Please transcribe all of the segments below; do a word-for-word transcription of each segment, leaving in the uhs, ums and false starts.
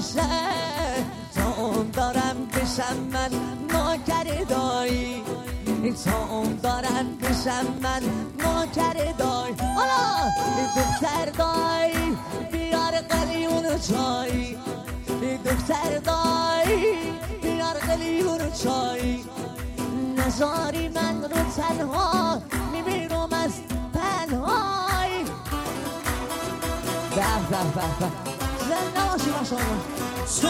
میشه تا اون دارم بشم من نوکر دایی، تا اون دارم بشم من نوکر دایی. حالا دختر دایی بیار قلیون چای، دختر دایی بیار قلیون چای. نزاری من رو تنها میمیرم از تنهایی. به به به به زنده باشی با شما.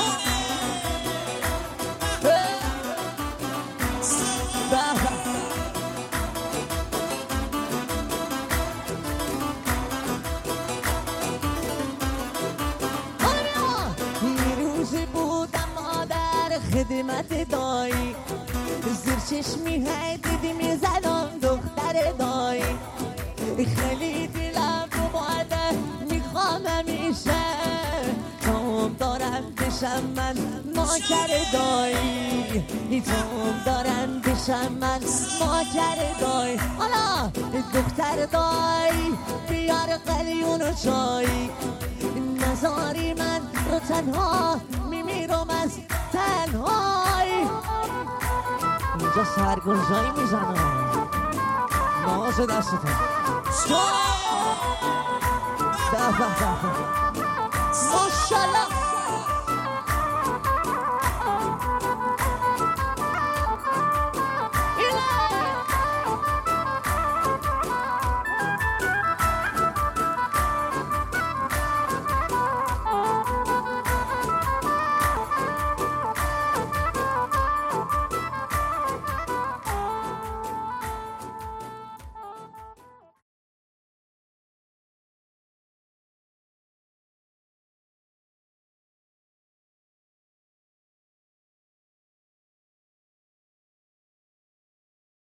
یه بودم مادر خدمت دایی، زیر چشمی های دیدی میزدم دختر دایی. خیلی دلم رو باده میخوام همیشه توم دارم بشم من نوکر دایی، توم دارم بشم من نوکر دایی. حالا دختر دایی بیار قلیون و چای، نزاری من رو تنها میمیرم از تنهایی. اینجا سرگرزایی میزنم ناز دستتون. به به به ماشالله.